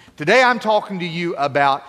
Today I'm talking to you about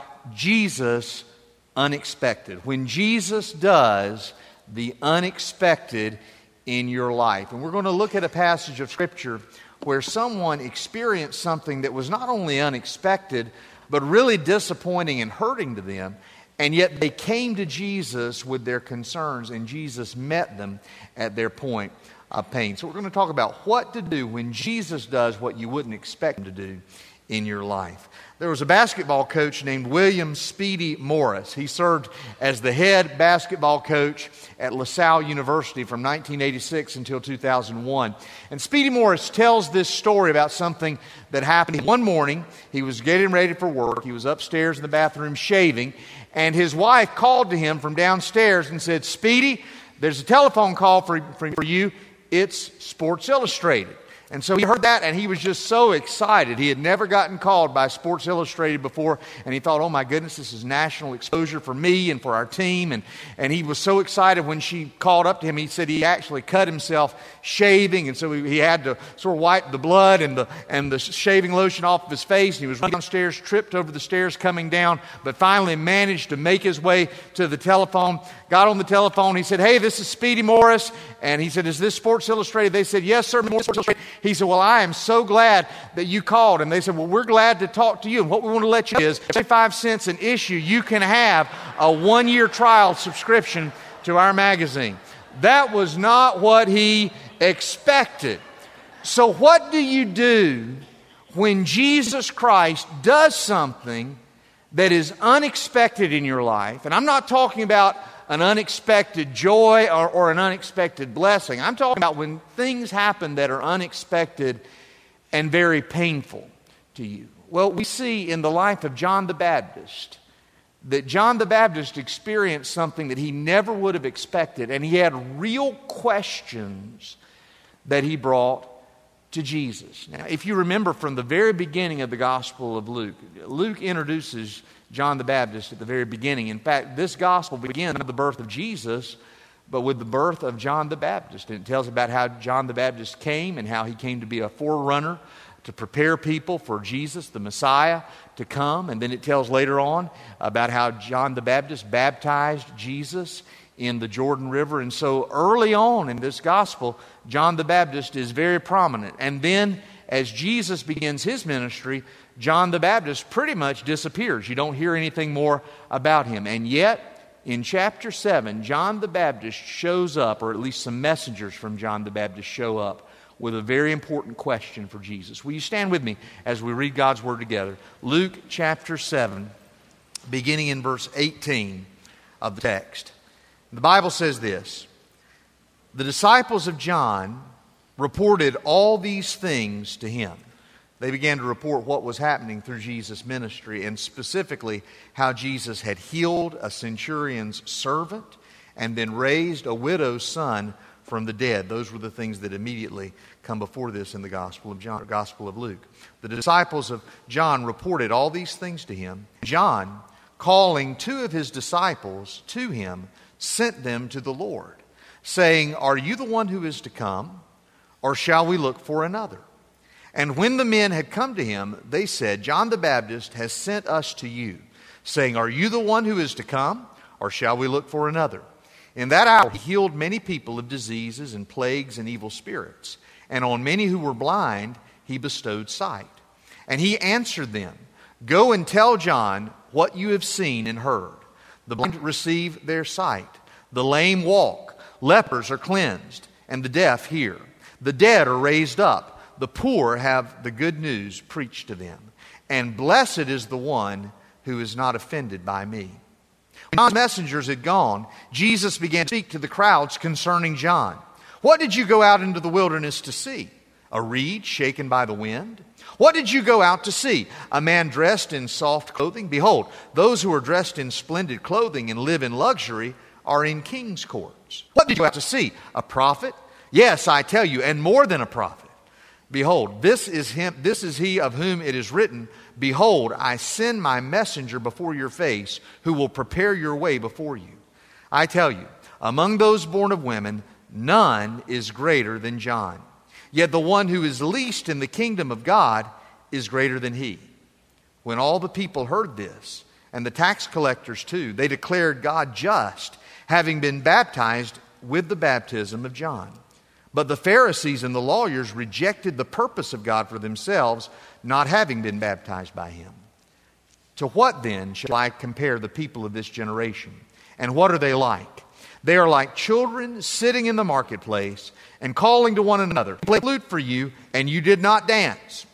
Jesus unexpected. When Jesus does the unexpected in your life. And we're going to look at a passage of Scripture where someone experienced something that was not only unexpected, but really disappointing and hurting to them. And yet they came to Jesus with their concerns, and Jesus met them at their point of pain. So we're going to talk about what to do when Jesus does what you wouldn't expect him to do in your life. There was a basketball coach named William Speedy Morris. He served as the head basketball coach at LaSalle University from 1986 until 2001. And Speedy Morris tells this story about something that happened. One morning, he was getting ready for work. He was upstairs in the bathroom shaving, and his wife called to him from downstairs and said, "Speedy, there's a telephone call for you. It's Sports Illustrated." And so he heard that, and he was just so excited. He had never gotten called by Sports Illustrated before, and he thought, oh my goodness, this is national exposure for me and for our team. And he was so excited when she called up to him. He said he actually cut himself shaving, and so he had to sort of wipe the blood and the shaving lotion off of his face. And he was running downstairs, tripped over the stairs coming down, but finally managed to make his way to the telephone. Got on the telephone. He said, "Hey, this is Speedy Morris." And he said, "Is this Sports Illustrated?" They said, "Yes, sir, Sports Illustrated." He said, "Well, I am so glad that you called." And they said, "Well, we're glad to talk to you. And what we want to let you know is 75 cents an issue, you can have a 1-year trial subscription to our magazine." That was not what he expected. So what do you do when Jesus Christ does something that is unexpected in your life? And I'm not talking about an unexpected joy or an unexpected blessing. I'm talking about when things happen that are unexpected and very painful to you. Well, we see in the life of John the Baptist that John the Baptist experienced something that he never would have expected, and he had real questions that he brought to Jesus. Now, if you remember from the very beginning of the Gospel of Luke, Luke introduces John the Baptist at the very beginning. In fact, this gospel begins with the birth of Jesus, but with the birth of John the Baptist. And it tells about how John the Baptist came and how he came to be a forerunner to prepare people for Jesus, the Messiah, to come. And then it tells later on about how John the Baptist baptized Jesus in the Jordan River. And so early on in this gospel, John the Baptist is very prominent. And then as Jesus begins his ministry, John the Baptist pretty much disappears. You don't hear anything more about him. And yet, in chapter 7, John the Baptist shows up, or at least some messengers from John the Baptist show up with a very important question for Jesus. Will you stand with me as we read God's Word together? Luke chapter 7, beginning in verse 18 of the text. The Bible says this: "The disciples of John reported all these things to him." They began to report what was happening through Jesus' ministry, and specifically how Jesus had healed a centurion's servant and then raised a widow's son from the dead. Those were the things that immediately come before this in the Gospel of John, Gospel of Luke. The disciples of John reported all these things to him. John, calling 2 of his disciples to him, sent them to the Lord, saying, "Are you the one who is to come, or shall we look for another?" And when the men had come to him, they said, "John the Baptist has sent us to you, saying, 'Are you the one who is to come, or shall we look for another?' In that hour he healed many people of diseases and plagues and evil spirits, and on many who were blind he bestowed sight. And he answered them, 'Go and tell John what you have seen and heard. The blind receive their sight, the lame walk, lepers are cleansed, and the deaf hear. The dead are raised up, the poor have the good news preached to them. And blessed is the one who is not offended by me.'" When John's messengers had gone, Jesus began to speak to the crowds concerning John. "What did you go out into the wilderness to see? A reed shaken by the wind? What did you go out to see? A man dressed in soft clothing? Behold, those who are dressed in splendid clothing and live in luxury are in king's courts. What did you go out to see? A prophet? Yes, I tell you, and more than a prophet. Behold, this is he of whom it is written, 'Behold, I send my messenger before your face, who will prepare your way before you.' I tell you, among those born of women, none is greater than John. Yet the one who is least in the kingdom of God is greater than he." When all the people heard this, and the tax collectors too, they declared God just, having been baptized with the baptism of John. But the Pharisees and the lawyers rejected the purpose of God for themselves, not having been baptized by him. To what then shall I compare the people of this generation? And what are they like? They are like children sitting in the marketplace and calling to one another, "Play flute for you, and you did not dance.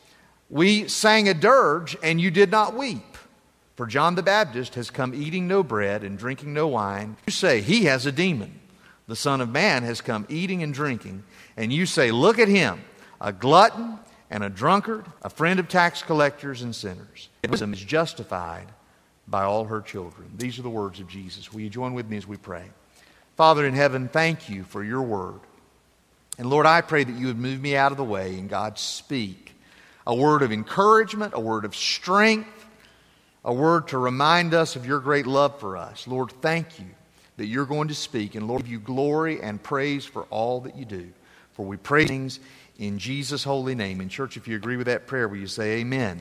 We sang a dirge, and you did not weep. For John the Baptist has come eating no bread and drinking no wine. You say, he has a demon. The Son of Man has come eating and drinking, and you say, look at him, a glutton and a drunkard, a friend of tax collectors and sinners. Wisdom is justified by all her children." These are the words of Jesus. Will you join with me as we pray? Father in heaven, thank you for your word. And Lord, I pray that you would move me out of the way and God speak a word of encouragement, a word of strength, a word to remind us of your great love for us. Lord, thank you that you're going to speak. And Lord, give you glory and praise for all that you do. For we pray things in Jesus' holy name. And church, if you agree with that prayer, will you say amen?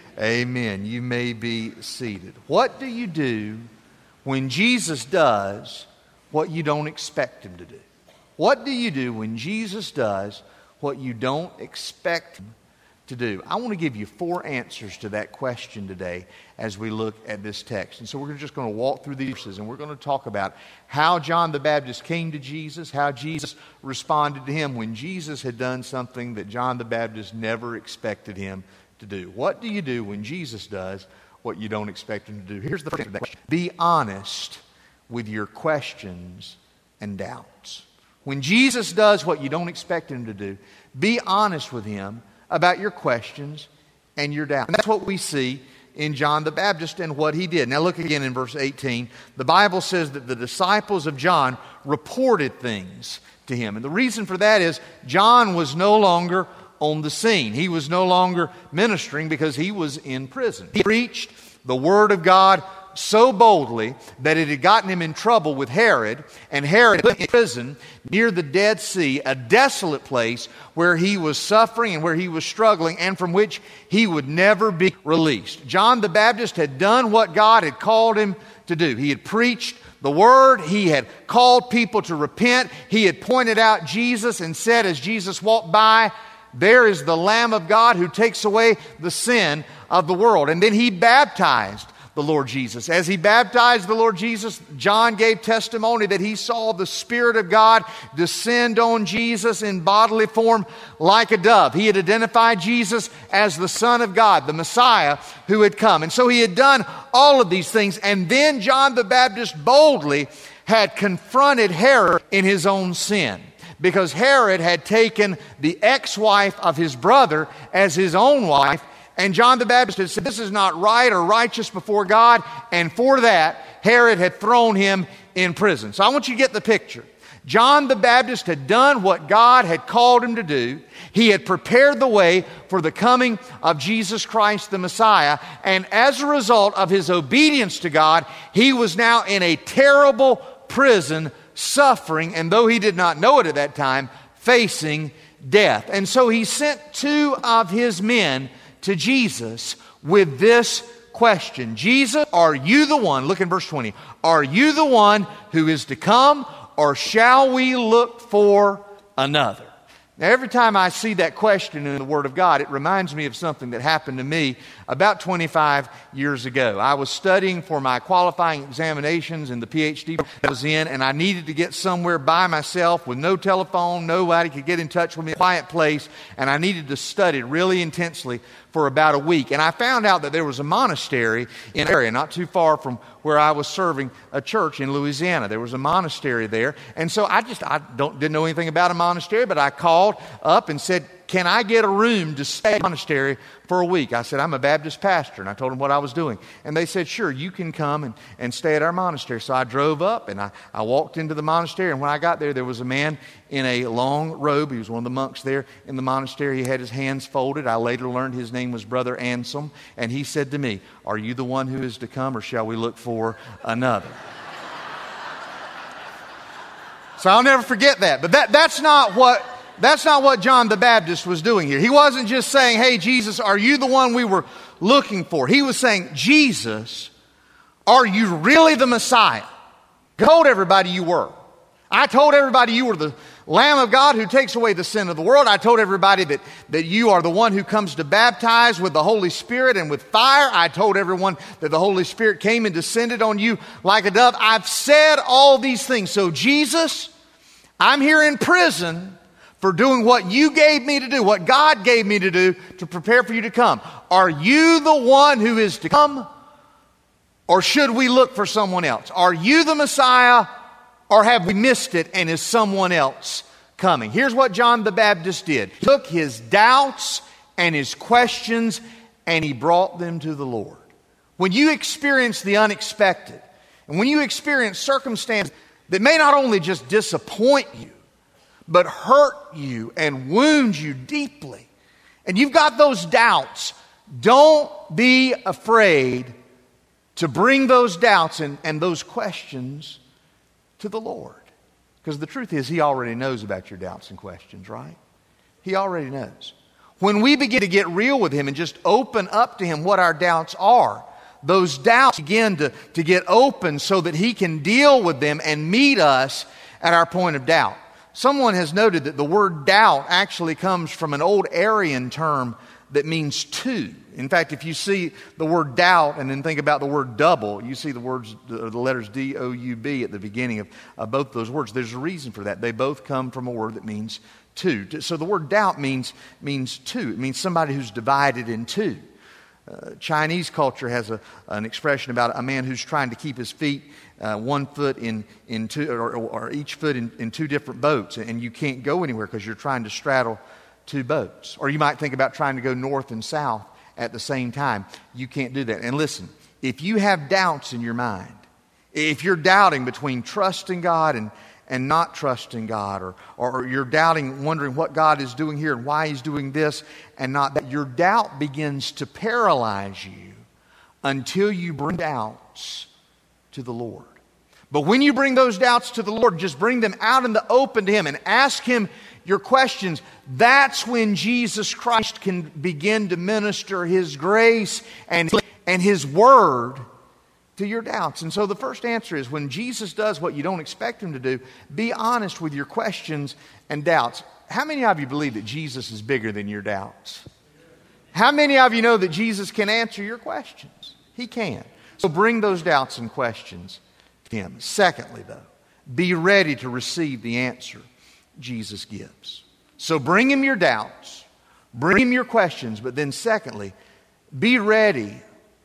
Amen. You may be seated. What do you do when Jesus does what you don't expect him to do? What do you do when Jesus does what you don't expect him to do? I want to give you 4 answers to that question today as we look at this text. And so we're just going to walk through these verses and we're going to talk about how John the Baptist came to Jesus, how Jesus responded to him when Jesus had done something that John the Baptist never expected him to do. What do you do when Jesus does what you don't expect him to do? Here's the first question. Be honest with your questions and doubts. When Jesus does what you don't expect him to do, be honest with him about your questions and your doubts. And that's what we see in John the Baptist and what he did. Now look again in verse 18. The Bible says that the disciples of John reported things to him. And the reason for that is John was no longer on the scene. He was no longer ministering because he was in prison. He preached the Word of God so boldly that it had gotten him in trouble with Herod, and Herod put him in prison near the Dead Sea, a desolate place where he was suffering and where he was struggling and from which he would never be released. John the Baptist had done what God had called him to do. He had preached the Word. He had called people to repent. He had pointed out Jesus and said as Jesus walked by, "There is the Lamb of God who takes away the sin of the world." And then he baptized the Lord Jesus. As he baptized the Lord Jesus, John gave testimony that he saw the Spirit of God descend on Jesus in bodily form like a dove. He had identified Jesus as the Son of God, the Messiah who had come. And so he had done all of these things. And then John the Baptist boldly had confronted Herod in his own sin, because Herod had taken the ex-wife of his brother as his own wife. And John the Baptist had said, this is not right or righteous before God. And for that, Herod had thrown him in prison. So I want you to get the picture. John the Baptist had done what God had called him to do. He had prepared the way for the coming of Jesus Christ, the Messiah. And as a result of his obedience to God, he was now in a terrible prison, suffering, and though he did not know it at that time, facing death. And so he sent 2 of his men to Jesus with this question. Jesus, are you the one, look in verse 20, are you the one who is to come, or shall we look for another? Now, every time I see that question in the Word of God, it reminds me of something that happened to me about 25 years ago. I was studying for my qualifying examinations in the PhD I was in, and I needed to get somewhere by myself with no telephone, nobody could get in touch with me, a quiet place, and I needed to study really intensely for about a week. And I found out that there was a monastery in an area not too far from where I was serving a church in Louisiana. There was a monastery there. And so I didn't know anything about a monastery, but I called up and said, can I get a room to stay in the monastery for a week? I said, I'm a Baptist pastor, and I told them what I was doing. And they said, sure, you can come and stay at our monastery. So I drove up, and I walked into the monastery, and when I got there was a man in a long robe. He was one of the monks there in the monastery. He had his hands folded. I later learned his name was Brother Anselm, and he said to me, are you the one who is to come, or shall we look for another? So I'll never forget that. But that's not what John the Baptist was doing here. He wasn't just saying, hey, Jesus, are you the one we were looking for. He was saying, Jesus, are you really the Messiah? I told everybody you were. I told everybody you were the Lamb of God who takes away the sin of the world. I told everybody that you are the one who comes to baptize with the Holy Spirit and with fire. I told everyone that the Holy Spirit came and descended on you like a dove. I've said all these things. So Jesus, I'm here in prison for doing what you gave me to do, what God gave me to do to prepare for you to come. Are you the one who is to come? Or should we look for someone else? Are you the Messiah? Or have we missed it and is someone else coming? Here's what John the Baptist did. He took his doubts and his questions and he brought them to the Lord. When you experience the unexpected, and when you experience circumstances that may not only just disappoint you, but hurt you and wound you deeply, and you've got those doubts, don't be afraid to bring those doubts and those questions to the Lord. Because the truth is, He already knows about your doubts and questions, right? He already knows. When we begin to get real with Him and just open up to Him what our doubts are, those doubts begin to get open so that He can deal with them and meet us at our point of doubt. Someone has noted that the word doubt actually comes from an old Aryan term that means two. In fact, if you see the word doubt and then think about the word double, you see the letters D-O-U-B at the beginning of both those words. There's a reason for that. They both come from a word that means two. So the word doubt means two. It means somebody who's divided in two. Chinese culture has an expression about a man who's trying to keep his feet one foot in two, or each foot in two different boats, and you can't go anywhere because you're trying to straddle two boats. Or you might think about trying to go north and south at the same time. You can't do that. And listen, if you have doubts in your mind, if you're doubting between trusting God and not trusting God, or you're doubting, wondering what God is doing here and why He's doing this and not that, your doubt begins to paralyze you until you bring doubts to the Lord. But when you bring those doubts to the Lord, just bring them out in the open to Him and ask Him your questions. That's when Jesus Christ can begin to minister His grace and His Word to your doubts. And so the first answer is, when Jesus does what you don't expect Him to do, be honest with your questions and doubts. How many of you believe that Jesus is bigger than your doubts? How many of you know that Jesus can answer your questions? He can. So bring those doubts and questions to Him. Secondly, though, be ready to receive the answer Jesus gives. So bring Him your doubts, bring Him your questions, but then secondly, be ready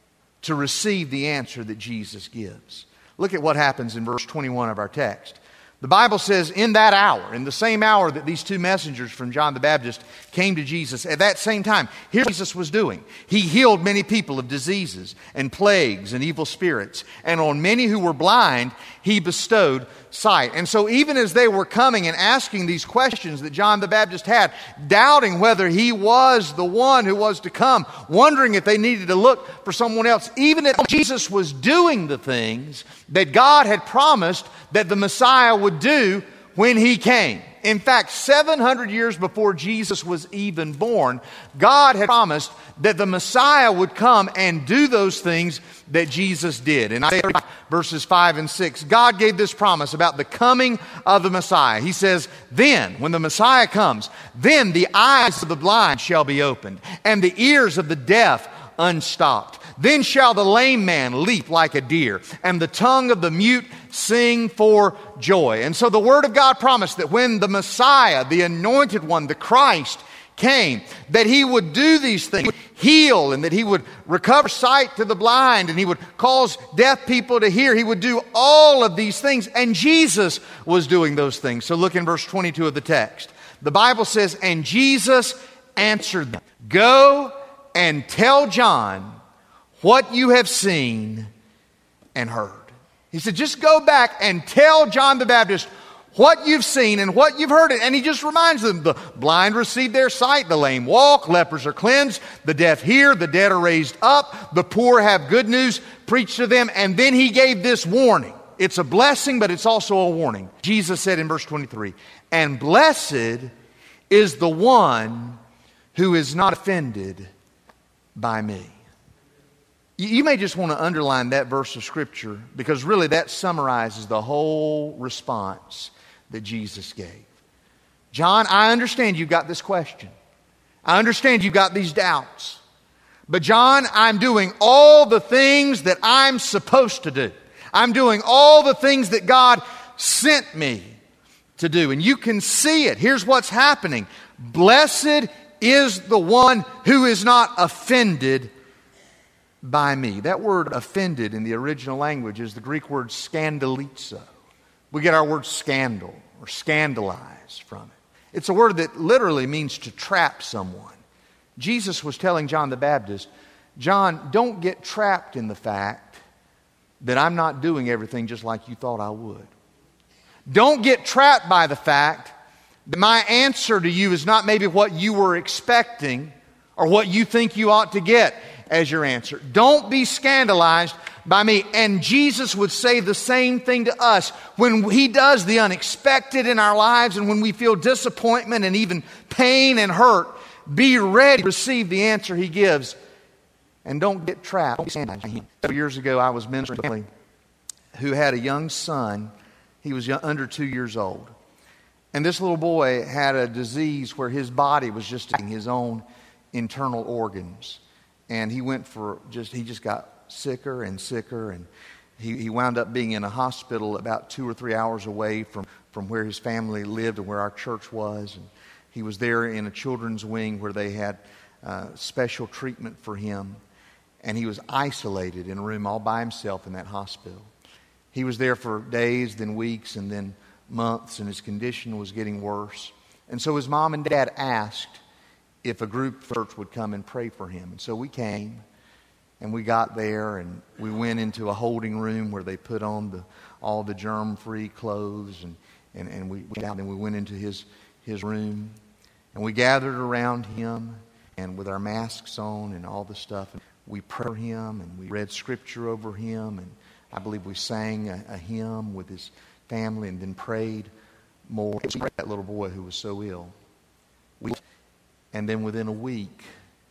to receive the answer that Jesus gives. Look at what happens in verse 21 of our text. The Bible says, in that hour, in the same hour that these two messengers from John the Baptist came to Jesus, at that same time, here's what Jesus was doing. He healed many people of diseases and plagues and evil spirits, and on many who were blind, He bestowed sight. And so even as they were coming and asking these questions that John the Baptist had, doubting whether He was the one who was to come, wondering if they needed to look for someone else, even as Jesus was doing the things that God had promised that the Messiah would do when He came. In fact, 700 years before Jesus was even born, God had promised that the Messiah would come and do those things that Jesus did. In Isaiah verses 5 and 6, God gave this promise about the coming of the Messiah. He says, then, when the Messiah comes, then the eyes of the blind shall be opened, and the ears of the deaf unstopped. Then shall the lame man leap like a deer, and the tongue of the mute sing for joy. And so the Word of God promised that when the Messiah, the Anointed One, the Christ, came, that He would do these things, heal, and that He would recover sight to the blind, and He would cause deaf people to hear. He would do all of these things, and Jesus was doing those things. So look in verse 22 of the text. The Bible says, and Jesus answered them, go and tell John what you have seen and heard. He said, just go back and tell John the Baptist what you've seen and what you've heard. And he just reminds them, the blind receive their sight, the lame walk, lepers are cleansed, the deaf hear, the dead are raised up, the poor have good news preached to them. And then he gave this warning. It's a blessing, but it's also a warning. Jesus said in verse 23, and blessed is the one who is not offended by me. You may just want to underline that verse of Scripture because really that summarizes the whole response that Jesus gave. John, I understand you've got this question. I understand you've got these doubts. But John, I'm doing all the things that I'm supposed to do. I'm doing all the things that God sent me to do. And you can see it. Here's what's happening. Blessed is the one who is not offended by me. That word offended in the original language is the Greek word skandalizo. We get our word scandal or scandalize from it. It's a word that literally means to trap someone. Jesus was telling John the Baptist, John, don't get trapped in the fact that I'm not doing everything just like you thought I would. Don't get trapped by the fact that my answer to you is not maybe what you were expecting or what you think you ought to get as your answer. Don't be scandalized by me. And Jesus would say the same thing to us when He does the unexpected in our lives and when we feel disappointment and even pain and hurt. Be ready to receive the answer He gives. And don't get trapped. Don't be scandalized by Him. Several years ago, I was ministering to a family who had a young son. He was under 2 years old. And this little boy had a disease where his body was just taking his own internal organs. And he just got sicker and sicker. And he wound up being in a hospital about 2 or 3 hours away from where his family lived and where our church was. And he was there in a children's wing where they had special treatment for him. And he was isolated in a room all by himself in that hospital. He was there for days, then weeks, and then months, and his condition was getting worse. And so his mom and dad asked if a group of church would come and pray for him. And so we came, and we got there, and we went into a holding room where they put on all the germ-free clothes, and we went into his room, and we gathered around him, and with our masks on and all the stuff, and we prayed for him, and we read Scripture over him, and I believe we sang a hymn with his family and then prayed more. That little boy who was so ill. And then within a week,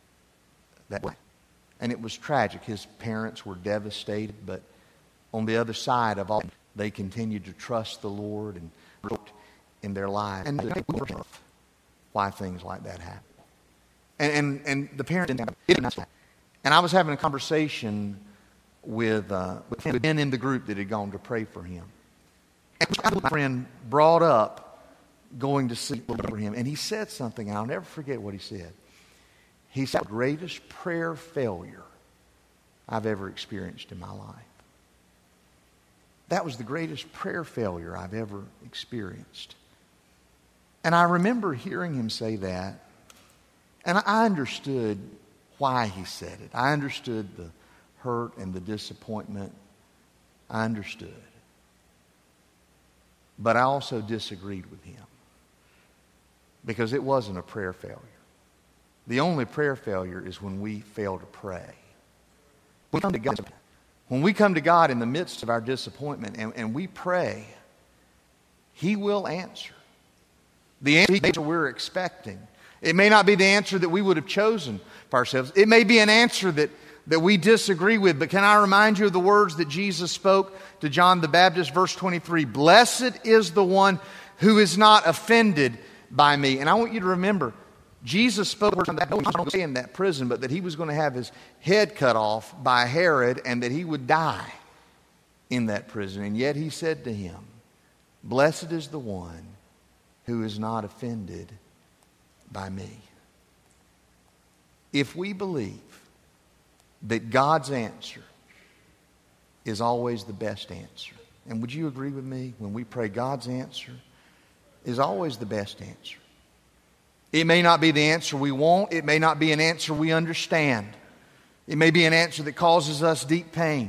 and it was tragic. His parents were devastated, but on the other side of all, they continued to trust the Lord and worked in their lives. And why things like that happen. And the parents didn't. And I was having a conversation with men in the group that had gone to pray for him. And my friend brought up going to see for him, and he said something, and I'll never forget what he said. He said, the greatest prayer failure I've ever experienced in my life. That was the greatest prayer failure I've ever experienced. And I remember hearing him say that, and I understood why he said it. I understood the hurt and the disappointment. I understood. But I also disagreed with him because it wasn't a prayer failure. The only prayer failure is when we fail to pray. When we come to God in the midst of our disappointment and we pray, He will answer. The answer we're expecting. It may not be the answer that we would have chosen for ourselves. It may be an answer that we disagree with. But can I remind you of the words that Jesus spoke to John the Baptist, verse 23, blessed is the one who is not offended by me. And I want you to remember, Jesus spoke not in that prison, but that he was going to have his head cut off by Herod and that he would die in that prison. And yet he said to him, blessed is the one who is not offended by me. If we believe that God's answer is always the best answer, and would you agree with me when we pray God's answer is always the best answer? It may not be the answer we want. It may not be an answer we understand. It may be an answer that causes us deep pain.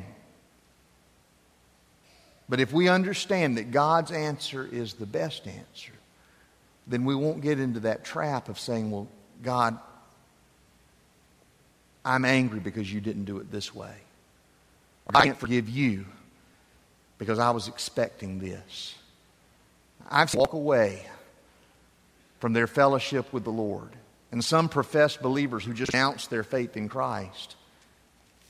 But if we understand that God's answer is the best answer, then we won't get into that trap of saying, well, God, I'm angry because you didn't do it this way. Or I can't forgive you because I was expecting this. I've seen walk away from their fellowship with the Lord. And some professed believers who just announced their faith in Christ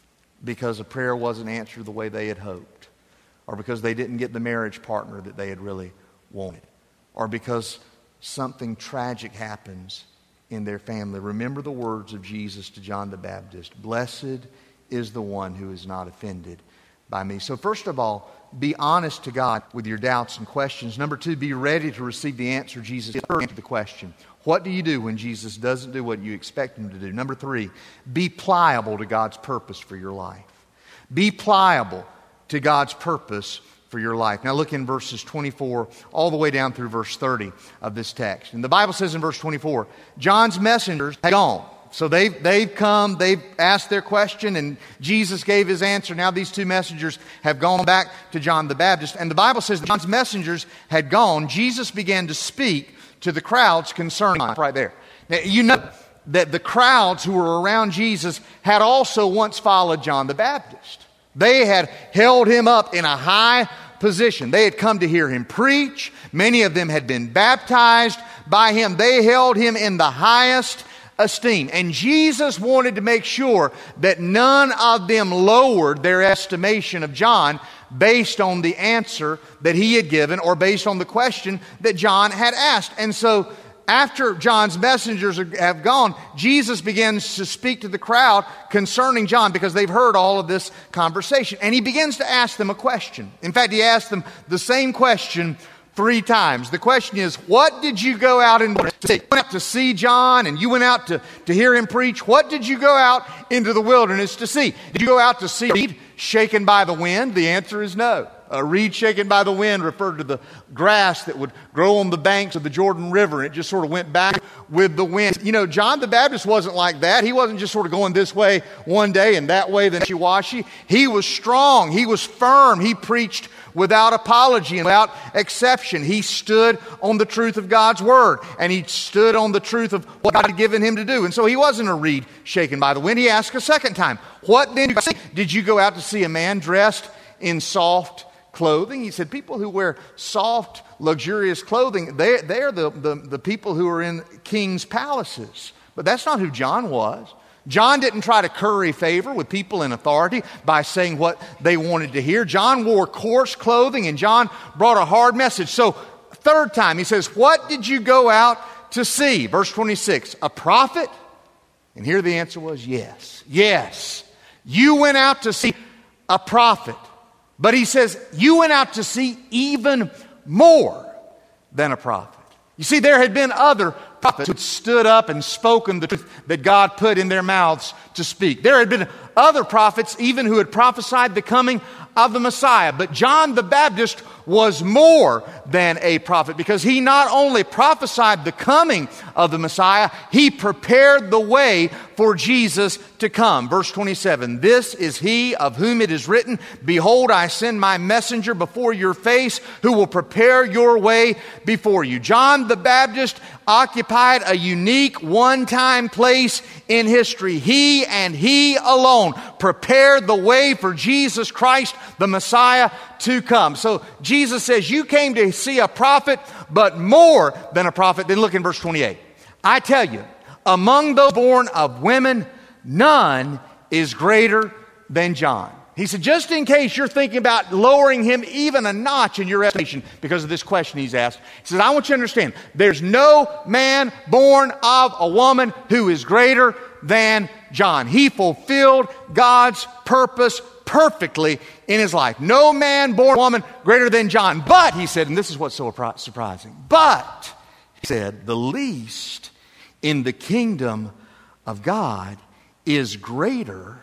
because a prayer wasn't answered the way they had hoped, or because they didn't get the marriage partner that they had really wanted, or because something tragic happens in their family. Remember the words of Jesus to John the Baptist: "Blessed is the one who is not offended by me." So first of all, be honest to God with your doubts and questions. Number two, be ready to receive the answer Jesus gives to the question. What do you do when Jesus doesn't do what you expect Him to do? Number three, be pliable to God's purpose for your life. Be pliable to God's purpose for your life. Now look in verses 24 all the way down through verse 30 of this text. And the Bible says in verse 24, John's messengers had gone. So they've come, they've asked their question, and Jesus gave His answer. Now these two messengers have gone back to John the Baptist. And the Bible says that John's messengers had gone. Jesus began to speak to the crowds concerning John. Right there. Now, you know that the crowds who were around Jesus had also once followed John the Baptist. They had held Him up in a high position. They had come to hear Him preach. Many of them had been baptized by Him. They held Him in the highest esteem. And Jesus wanted to make sure that none of them lowered their estimation of John based on the answer that He had given or based on the question that John had asked. And so after John's messengers have gone, Jesus begins to speak to the crowd concerning John because they've heard all of this conversation. And He begins to ask them a question. In fact, He asked them the same question 3 times. The question is, what did you go out and see? You went out to see John, and you went out to hear him preach. What did you go out into the wilderness to see? Did you go out to see a reed shaken by the wind? The answer is no. A reed shaken by the wind referred to the grass that would grow on the banks of the Jordan River, and it just sort of went back with the wind. You know, John the Baptist wasn't like that. He wasn't just sort of going this way one day and that way the wishy-washy. He was strong. He was firm. He preached without apology and without exception. He stood on the truth of God's Word, and he stood on the truth of what God had given him to do. And so he wasn't a reed shaken by the wind. He asked a second time, what then did you go out to see? A man dressed in soft clothing? He said, people who wear soft, luxurious clothing, they're the people who are in king's palaces. But that's not who John was. John didn't try to curry favor with people in authority by saying what they wanted to hear. John wore coarse clothing, and John brought a hard message. So, third time, he says, what did you go out to see? Verse 26, a prophet? And here the answer was yes. Yes, you went out to see a prophet. But he says, you went out to see even more than a prophet. You see, there had been other prophets who had stood up and spoken the truth that God put in their mouths to speak. There had been other prophets even who had prophesied the coming of the Messiah. But John the Baptist was more than a prophet, because he not only prophesied the coming of the Messiah, he prepared the way for Jesus to come. Verse 27, this is he of whom it is written, behold, I send my messenger before your face who will prepare your way before you. John the Baptist occupied a unique one-time place in history. He and he alone prepared the way for Jesus Christ, the Messiah, to come. So Jesus says, you came to see a prophet, but more than a prophet. Then look in verse 28. I tell you, among those born of women, none is greater than John. He said, just in case you're thinking about lowering him even a notch in your estimation because of this question he's asked, he says, I want you to understand, there's no man born of a woman who is greater than John. He fulfilled God's purpose perfectly in his life. No man born of a woman greater than John. But, he said, and this is what's so surprising, but, he said, the least in the kingdom of God is greater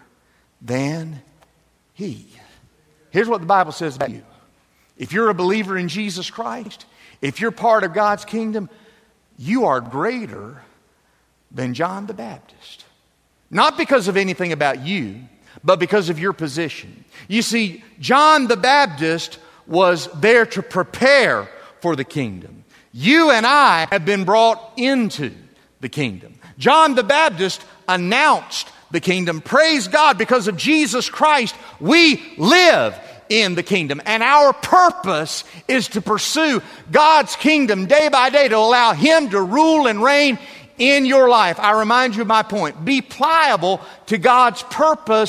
than he. Here's what the Bible says about you. If you're a believer in Jesus Christ, if you're part of God's kingdom, you are greater than John the Baptist. Not because of anything about you, but because of your position. You see, John the Baptist was there to prepare for the kingdom. You and I have been brought into the kingdom. John the Baptist announced the kingdom. Praise God, because of Jesus Christ, we live in the kingdom. And our purpose is to pursue God's kingdom day by day, to allow Him to rule and reign in your life. I remind you of my point. Be pliable to God's purpose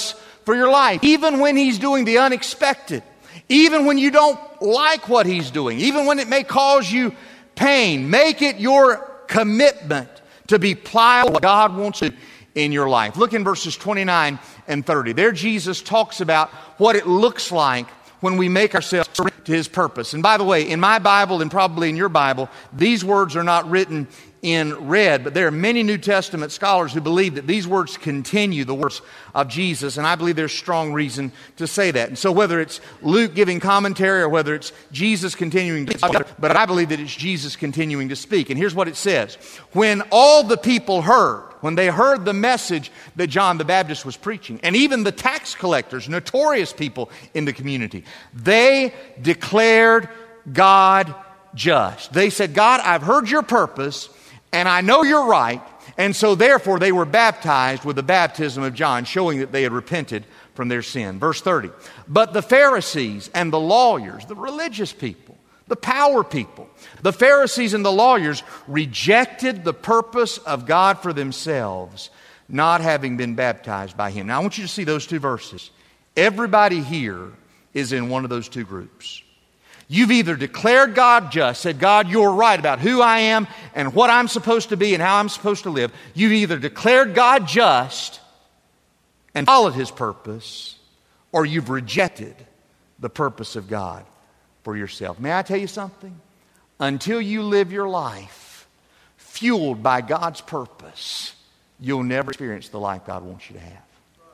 for your life. Even when He's doing the unexpected, even when you don't like what He's doing, even when it may cause you pain, make it your commitment to be pliable what God wants to do in your life. Look in verses 29 and 30. There Jesus talks about what it looks like when we make ourselves to His purpose. And by the way, in my Bible and probably in your Bible, these words are not written in red, but there are many New Testament scholars who believe that these words continue the words of Jesus, and I believe there's strong reason to say that. And so whether it's Luke giving commentary or whether it's Jesus continuing to speak, but I believe that it's Jesus continuing to speak. And here's what it says. When all the people heard, when they heard the message that John the Baptist was preaching, and even the tax collectors, notorious people in the community, they declared God just. They said, God, I've heard your purpose, and I know you're right, and so therefore they were baptized with the baptism of John, showing that they had repented from their sin. Verse 30, but the Pharisees and the lawyers, the religious people, the power people, the Pharisees and the lawyers rejected the purpose of God for themselves, not having been baptized by Him. Now I want you to see those two verses. Everybody here is in one of those two groups. You've either declared God just, said, God, you're right about who I am and what I'm supposed to be and how I'm supposed to live. You've either declared God just and followed His purpose, or you've rejected the purpose of God for yourself. May I tell you something? Until you live your life fueled by God's purpose, you'll never experience the life God wants you to have.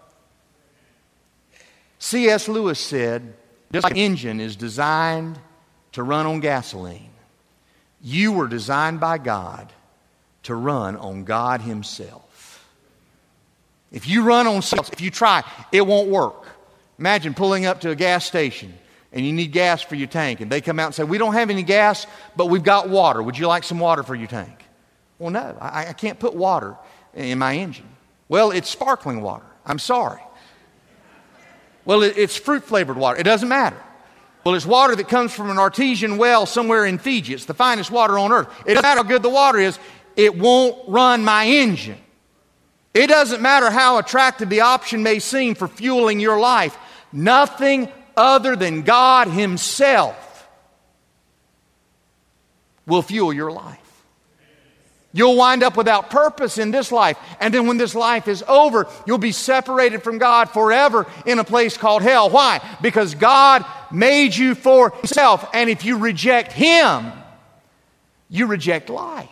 C.S. Lewis said, just like an engine is designed to run on gasoline, you were designed by God to run on God Himself. If you run on self, if you try, it won't work. Imagine pulling up to a gas station and you need gas for your tank, and they come out and say, we don't have any gas, but we've got water. Would you like some water for your tank? Well, no, I can't put water in my engine. Well, it's sparkling water. I'm sorry. Well, it's fruit-flavored water. It doesn't matter. Well, it's water that comes from an artesian well somewhere in Fiji. It's the finest water on earth. It doesn't matter how good the water is. It won't run my engine. It doesn't matter how attractive the option may seem for fueling your life. Nothing other than God Himself will fuel your life. You'll wind up without purpose in this life. And then when this life is over, you'll be separated from God forever in a place called hell. Why? Because God made you for Himself. And if you reject Him, you reject life.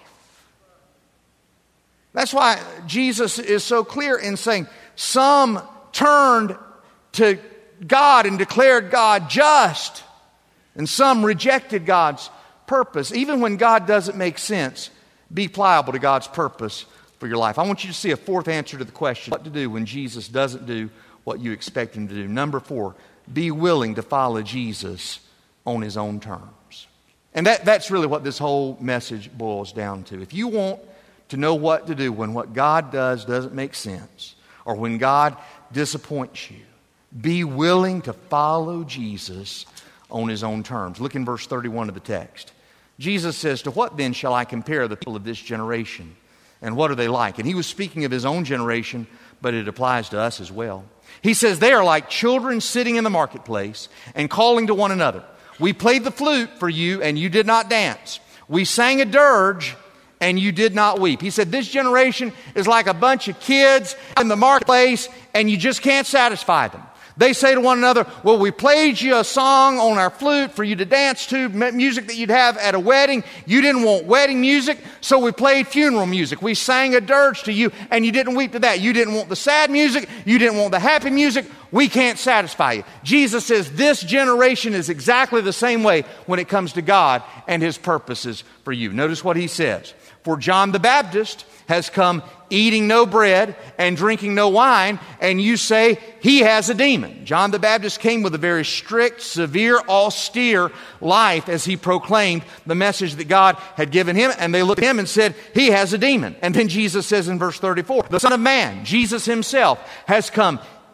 That's why Jesus is so clear in saying, some turned to God and declared God just, and some rejected God's purpose. Even when God doesn't make sense, be pliable to God's purpose for your life. I want you to see a fourth answer to the question, what to do when Jesus doesn't do what you expect Him to do. Number 4, be willing to follow Jesus on His own terms. And that's really what this whole message boils down to. If you want to know what to do when what God does doesn't make sense, or when God disappoints you, be willing to follow Jesus on His own terms. Look in verse 31 of the text. Jesus says, to what then shall I compare the people of this generation? And what are they like? And He was speaking of His own generation, but it applies to us as well. He says, they are like children sitting in the marketplace and calling to one another. We played the flute for you, and you did not dance. We sang a dirge, and you did not weep. He said, this generation is like a bunch of kids in the marketplace, and you just can't satisfy them. They say to one another, well, we played you a song on our flute for you to dance to, music that you'd have at a wedding. You didn't want wedding music, so we played funeral music. We sang a dirge to you, and you didn't weep to that. You didn't want the sad music. You didn't want the happy music. We can't satisfy you. Jesus says this generation is exactly the same way when it comes to God and His purposes for you. Notice what He says. For John the Baptist has come eating no bread and drinking no wine, and you say he has a demon. John the Baptist came with a very strict, severe, austere life as he proclaimed the message that God had given him, and they looked at him and said, he has a demon. And then Jesus says in verse 34, the Son of Man, Jesus Himself, has come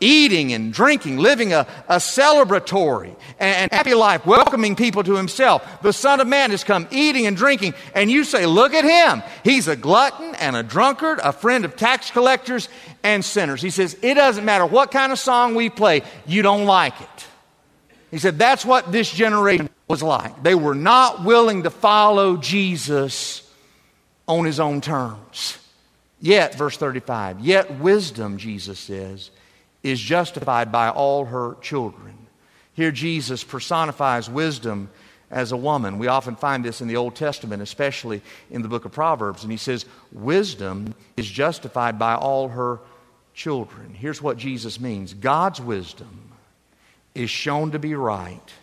eating and drinking, living a celebratory and happy life, welcoming people to himself. The Son of Man has come eating and drinking, and you say, look at him. He's a glutton and a drunkard, a friend of tax collectors and sinners. He says, it doesn't matter what kind of song we play, you don't like it. He said, that's what this generation was like. They were not willing to follow Jesus on his own terms. Yet, verse 35, yet wisdom, Jesus says, is justified by all her children. Here Jesus personifies wisdom as a woman. We often find this in the Old Testament, especially in the book of Proverbs. And he says, wisdom is justified by all her children. Here's what Jesus means. God's wisdom is shown to be right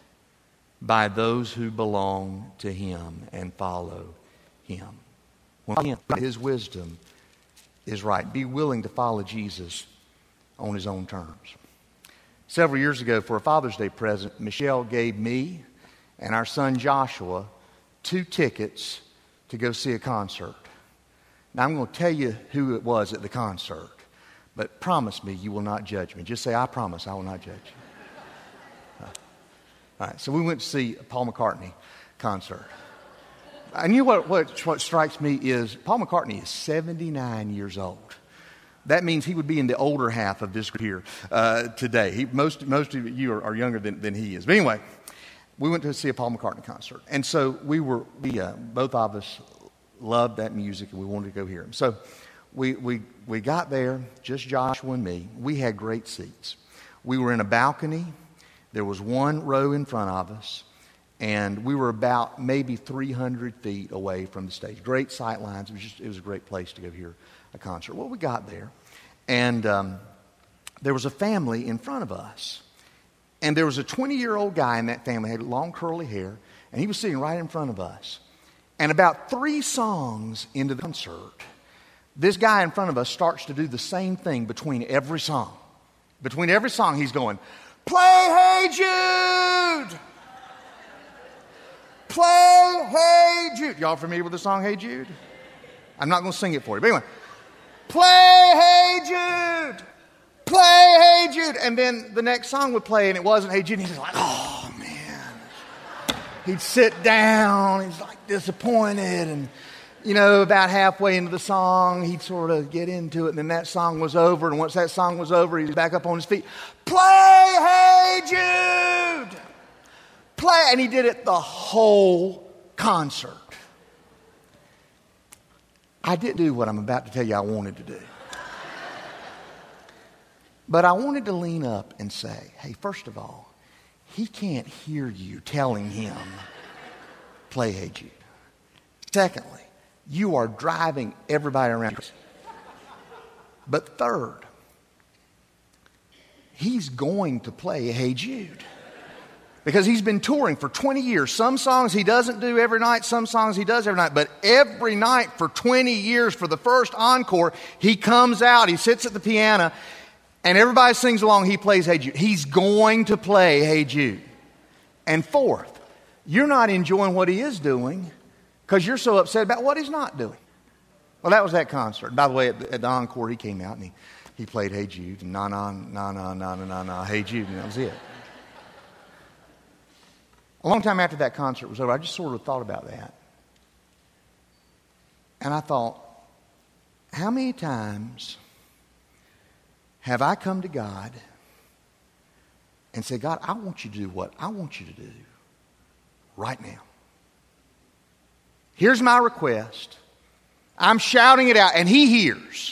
by those who belong to him and follow him. When his wisdom is right. Be willing to follow Jesus on his own terms. Several years ago, for a Father's Day present, Michelle gave me and our son Joshua 2 tickets to go see a concert. Now, I'm going to tell you who it was at the concert, but promise me you will not judge me. Just say, I promise I will not judge you. All right, so we went to see a Paul McCartney concert. I knew what strikes me is Paul McCartney is 79 years old. That means he would be in the older half of this group here today. Most of you are younger than he is. But anyway, we went to see a Paul McCartney concert. And so both of us loved that music and we wanted to go hear him. So we got there, just Joshua and me. We had great seats. We were in a balcony. There was one row in front of us. And we were about maybe 300 feet away from the stage. Great sight lines. It was a great place to go hear a concert. Well, we got there, and there was a family in front of us. And there was a 20-year-old guy in that family, had long curly hair, and he was sitting right in front of us. And about 3 songs into the concert, this guy in front of us starts to do the same thing between every song. Between every song, he's going, play Hey Jude! Play Hey Jude. Y'all familiar with the song Hey Jude? I'm not going to sing it for you. But anyway, play Hey Jude. Play Hey Jude. And then the next song would play and it wasn't Hey Jude. And he's like, oh man. He'd sit down. He's like disappointed. And, about halfway into the song, he'd sort of get into it. And then that song was over. And once that song was over, he's back up on his feet. Play Hey Jude. Play, and he did it the whole concert. I didn't do what I'm about to tell you I wanted to do. But I wanted to lean up and say, hey, first of all, he can't hear you telling him, play Hey Jude. Secondly, you are driving everybody around. But third, he's going to play Hey Jude. Because he's been touring for 20 years. Some songs he doesn't do every night, some songs he does every night. But every night for 20 years, for the first encore, he comes out, he sits at the piano, and everybody sings along, he plays Hey Jude. He's going to play Hey Jude. And fourth, you're not enjoying what he is doing because you're so upset about what he's not doing. Well, that was that concert. By the way, at the encore, he came out and he played Hey Jude, and na, Hey Jude, and that was it. A long time after that concert was over, I just sort of thought about that. And I thought, how many times have I come to God and said, God, I want you to do what I want you to do right now. Here's my request. I'm shouting it out, and he hears.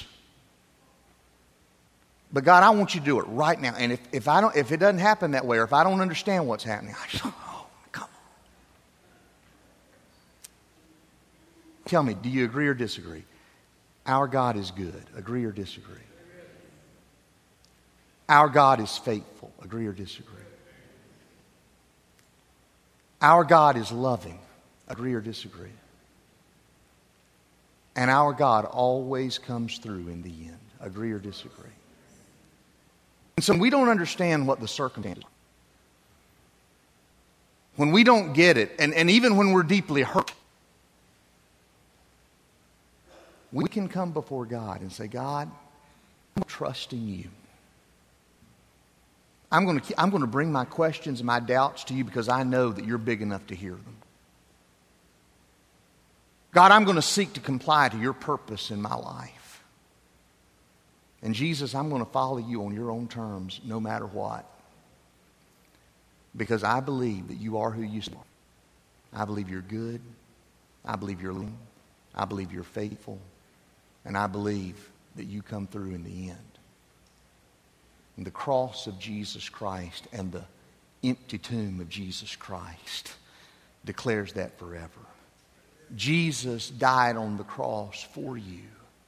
But God, I want you to do it right now. And if it doesn't happen that way, or if I don't understand what's happening, I just, tell me, do you agree or disagree? Our God is good. Agree or disagree? Our God is faithful. Agree or disagree? Our God is loving. Agree or disagree? And our God always comes through in the end. Agree or disagree? And so we don't understand what the circumstances are. When we don't get it, and even when we're deeply hurt, we can come before God and say, God, I'm trusting you. I'm going to bring my questions and my doubts to you because I know that you're big enough to hear them. God, I'm going to seek to comply to your purpose in my life. And Jesus, I'm going to follow you on your own terms no matter what. Because I believe that you are who you are. I believe you're good. I believe you're loving. I believe you're faithful. And I believe that you come through in the end. And the cross of Jesus Christ and the empty tomb of Jesus Christ declares that forever. Jesus died on the cross for you.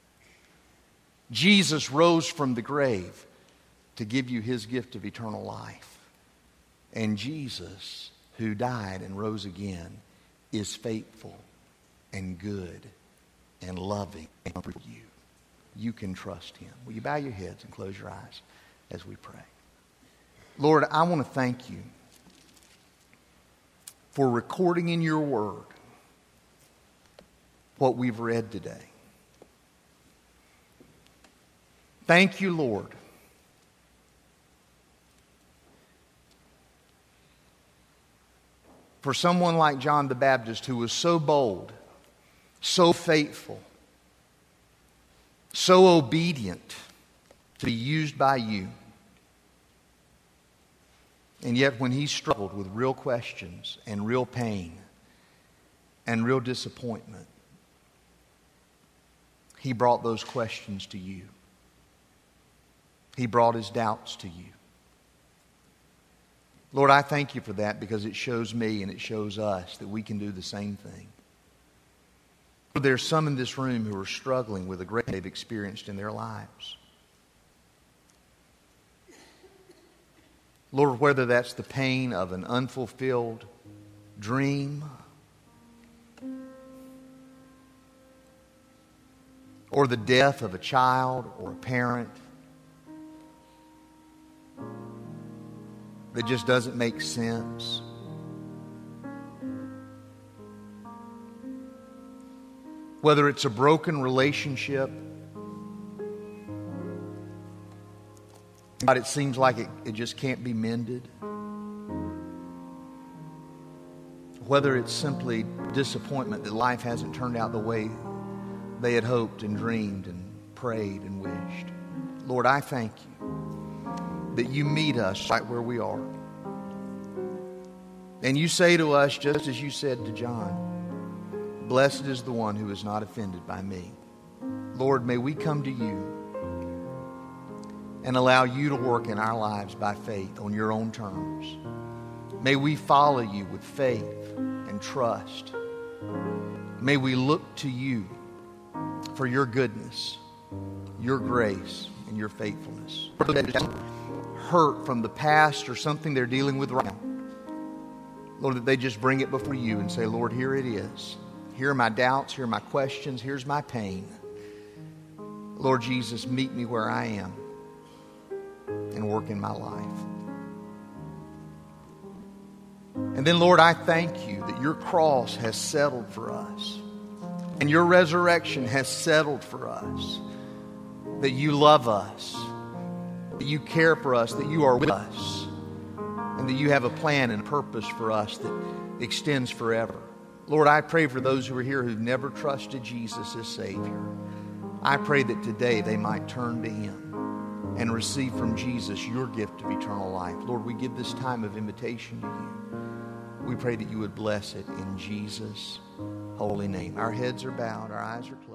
Jesus rose from the grave to give you his gift of eternal life. And Jesus, who died and rose again, is faithful and good and loving for you. You can trust him. Will you bow your heads and close your eyes as we pray? Lord, I want to thank you for recording in your word what we've read today. Thank you, Lord, for someone like John the Baptist who was so bold, so faithful, so obedient to be used by you. And yet when he struggled with real questions and real pain and real disappointment, he brought those questions to you. He brought his doubts to you. Lord, I thank you for that because it shows me and it shows us that we can do the same thing. There's some in this room who are struggling with a great they've experienced in their lives. Lord, whether that's the pain of an unfulfilled dream, or the death of a child or a parent that just doesn't make sense. Whether it's a broken relationship, God, it seems like it just can't be mended. Whether it's simply disappointment that life hasn't turned out the way they had hoped and dreamed and prayed and wished. Lord, I thank you that you meet us right where we are. And you say to us, just as you said to John, blessed is the one who is not offended by me. Lord, may we come to you and allow you to work in our lives by faith on your own terms. May we follow you with faith and trust. May we look to you for your goodness, your grace, and your faithfulness. Hurt from the past or something they're dealing with right now, Lord, that they just bring it before you and say, Lord, here it is. Here are my doubts, here are my questions, here's my pain. Lord Jesus, meet me where I am and work in my life. And then, Lord, I thank you that your cross has settled for us. And your resurrection has settled for us. That you love us. That you care for us. That you are with us. And that you have a plan and purpose for us that extends forever. Lord, I pray for those who are here who've never trusted Jesus as Savior. I pray that today they might turn to him and receive from Jesus your gift of eternal life. Lord, we give this time of invitation to you. We pray that you would bless it in Jesus' holy name. Our heads are bowed, our eyes are closed.